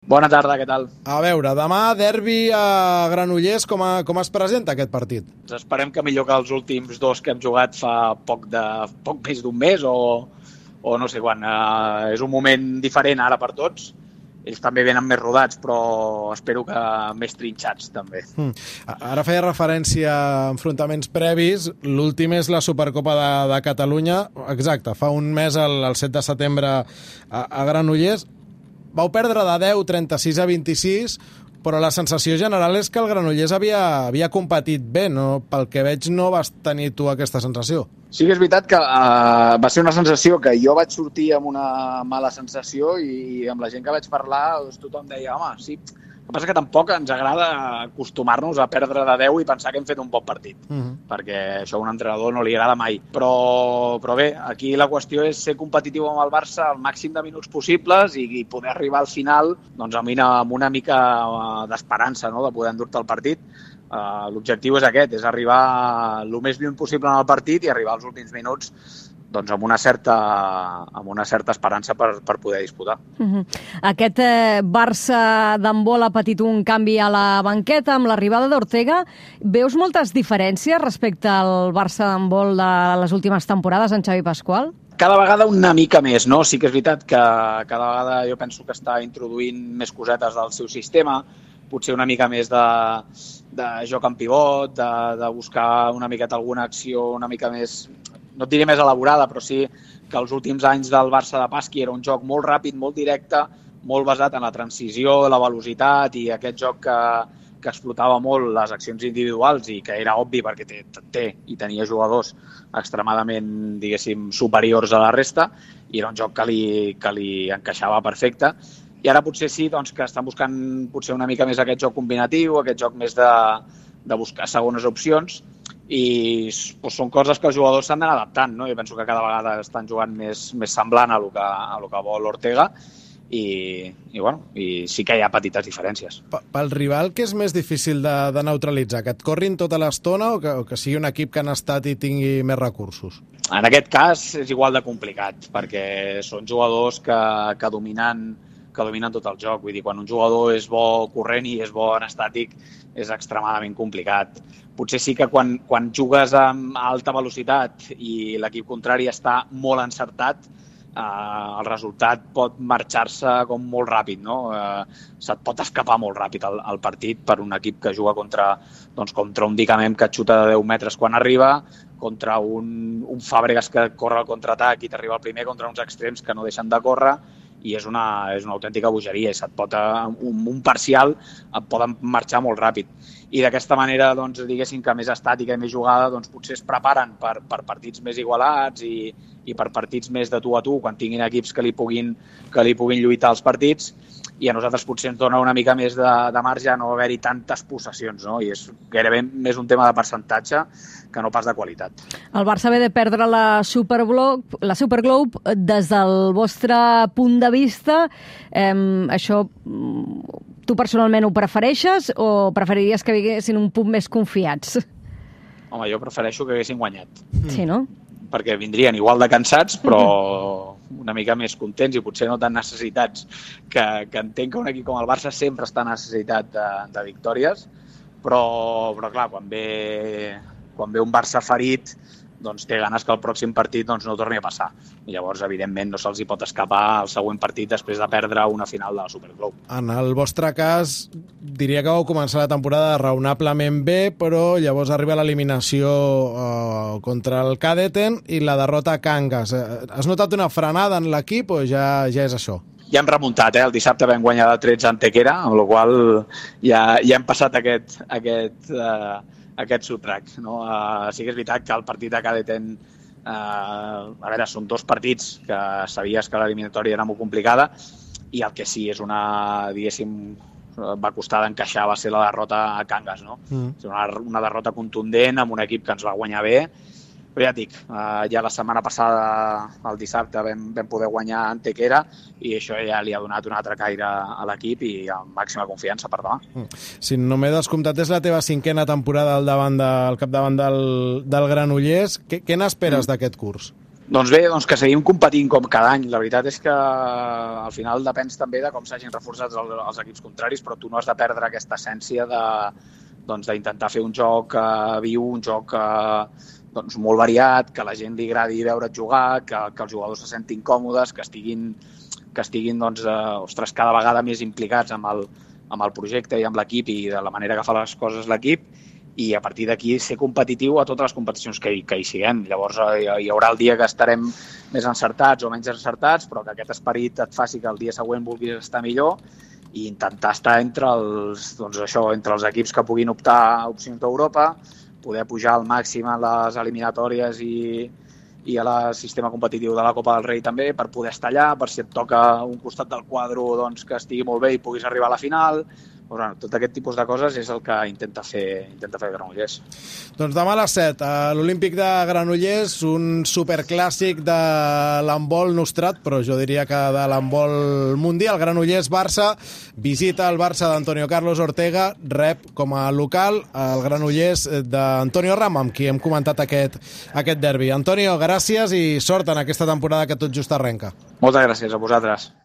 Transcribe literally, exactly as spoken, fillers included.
Bona tarda, què tal? A veure, demà derbi a Granollers, com, a, com es presenta aquest partit? Esperem que millor que els últims dos que hem jugat fa poc, de, poc més d'un mes o, o no sé quan. Uh, és un moment diferent ara per tots. Ells també venen més rodats, però espero que més trinxats també. Mm. Ara feia referència a enfrontaments previs. L'últim és la Supercopa de, de Catalunya. Exacte, fa un mes, el, el set de setembre, a, a Granollers. Vau perdre de deu, trenta-sis a vint-i-sis, però la sensació general és que el Granollers havia, havia competit bé, no? Pel que veig no vas tenir tu aquesta sensació. Sí que és veritat que uh, va ser una sensació que jo vaig sortir amb una mala sensació i amb la gent que vaig parlar doncs, tothom deia, home, sí. El que passa que tampoc ens agrada acostumar-nos a perdre de deu i pensar que hem fet un bon partit, uh-huh. perquè això a un entrenador no li agrada mai. Però, però bé, aquí la qüestió és ser competitiu amb el Barça al màxim de minuts possibles i, i poder arribar al final doncs, amb, una, amb una mica d'esperança, no?, de poder endur-te el partit. Uh, l'objectiu és aquest, és arribar el més lluny possible en el partit i arribar als últims minuts doncs amb una certa, amb una certa esperança per, per poder disputar. Uh-huh. Aquest eh, Barça d'handbol ha patit un canvi a la banqueta amb l'arribada d'Ortega. Veus moltes diferències respecte al Barça d'handbol de les últimes temporades en Xavi Pasqual? Cada vegada una mica més, no? Sí que és veritat que cada vegada jo penso que està introduint més cosetes del seu sistema, potser una mica més de, de joc en pivot, de, de buscar una miqueta alguna acció una mica més, no et diré més elaborada, però sí que els últims anys del Barça de Pasqui era un joc molt ràpid, molt directe, molt basat en la transició, la velocitat i aquest joc que, que explotava molt les accions individuals i que era obvi perquè té, té i tenia jugadors extremadament, diguéssim, superiors a la resta i era un joc que li, que li encaixava perfecte. I ara potser sí doncs, que estan buscant potser una mica més aquest joc combinatiu, aquest joc més de, de buscar segones opcions i doncs, són coses que els jugadors s'han d'anar adaptant, no? Jo penso que cada vegada estan jugant més, més semblant a el que, a el que vol Ortega i, i, bueno, i sí que hi ha petites diferències. Pel rival, què és més difícil de, de neutralitzar? Que et corrin tota l'estona o que, o que sigui un equip que han estat i tingui més recursos? En aquest cas és igual de complicat perquè són jugadors que, que dominen que dominen tot el joc. Vull dir, quan un jugador és bo corrent i és bo en estàtic, és extremadament complicat. Potser sí que quan, quan jugues amb alta velocitat i l'equip contrari està molt encertat, eh, el resultat pot marxar-se com molt ràpid, no? Eh, se't pot escapar molt ràpid el, el partit per un equip que juga contra, doncs, contra un Dicamem que et xuta de deu metres quan arriba, contra un, un Fàbregas que corre al contraatac i t'arriba al primer, contra uns extrems que no deixen de córrer, i és una, és una autèntica bogeria i se't pot, un, un parcial et poden marxar molt ràpid i d'aquesta manera, doncs, diguéssim que més estàtica i més jugada, doncs potser es preparen per, per partits més igualats i, i per partits més de tu a tu quan tinguin equips que li puguin, que li puguin lluitar els partits i a nosaltres potser ens dona una mica més de, de marge a no haver-hi tantes possessions, no? I és gairebé més un tema de percentatge que no pas de qualitat. El Barça ve de perdre la Superglobe, la Superglobe des del vostre punt de vista. Eh, això tu personalment ho prefereixes o preferiries que vinguessin un punt més confiats? Home, jo prefereixo que haguessin guanyat. Sí, no? Perquè vindrien igual de cansats, però una mica més contents i potser no tan necessitats, que, que entenc que un equip com el Barça sempre està necessitat de, de victòries, però, però clar, quan ve, quan ve un Barça ferit, doncs té ganes que el pròxim partit doncs, no torni a passar. I llavors, evidentment, no se'ls hi pot escapar el següent partit després de perdre una final de la Superglobe. En el vostre cas, diria que vau començar la temporada raonablement bé, però llavors arriba l'eliminació uh, contra el Cadeten i la derrota a Cangas. Has notat una frenada en l'equip o ja, ja és això? Ja hem remuntat, eh? El dissabte vam guanyar de tretze a Antequera, amb la qual cosa ja, ja hem passat aquest... aquest uh, aquest sotrac, no? Uh, sí que és veritat que el partit de Cadeten, uh, a veure, són dos partits que sabies que l'eliminatòria era molt complicada i el que sí és una, diguéssim, va costar d'encaixar va ser la derrota a Cangas, no? Mm. Una, una derrota contundent amb un equip que ens va guanyar bé, però ja et dic, uh, ja la setmana passada, el dissabte, vam, vam poder guanyar Antequera i això ja li ha donat un altre caire a l'equip i amb màxima confiança per demà. Mm. Si no m'he descomptat, és la teva cinquena temporada al, davant de, al capdavant del, del Granollers. Què, què n'esperes mm. d'aquest curs? Doncs bé, doncs que seguim competint com cada any. La veritat és que al final depens també de com s'hagin reforçat els, els equips contraris, però tu no has de perdre aquesta essència de, doncs, d'intentar fer un joc eh, viu, un joc eh, doncs, molt variat, que a la gent li agradi veure't jugar, que, que els jugadors se sentin còmodes, que estiguin, que estiguin doncs, eh, ostres, cada vegada més implicats amb el, amb el projecte i amb l'equip i de la manera que fa les coses l'equip, i a partir d'aquí ser competitiu a totes les competicions que hi, que hi siguem. Llavors hi haurà el dia que estarem més encertats o menys encertats, però que aquest esperit et faci que el dia següent vulguis estar millor i intentar estar entre els, doncs això, entre els equips que puguin optar a opcions d'Europa, poder pujar al màxim a les eliminatòries i, i a la sistema competitiu de la Copa del Rei també, per poder estar allà, per si et toca un costat del quadre doncs, que estigui molt bé i puguis arribar a la final. Bueno, tot aquest tipus de coses és el que intenta fer, intenta fer Granollers. Doncs demà a les set, a l'Olímpic de Granollers, un superclàssic de l'handbol nostrat, però jo diria que de l'handbol mundial. Granollers-Barça, visita el Barça d'Antonio Carlos Ortega, rep com a local el Granollers d'Antonio Ram, amb qui hem comentat aquest, aquest derbi. Antonio, gràcies i sort en aquesta temporada que tot just arrenca. Moltes gràcies a vosaltres.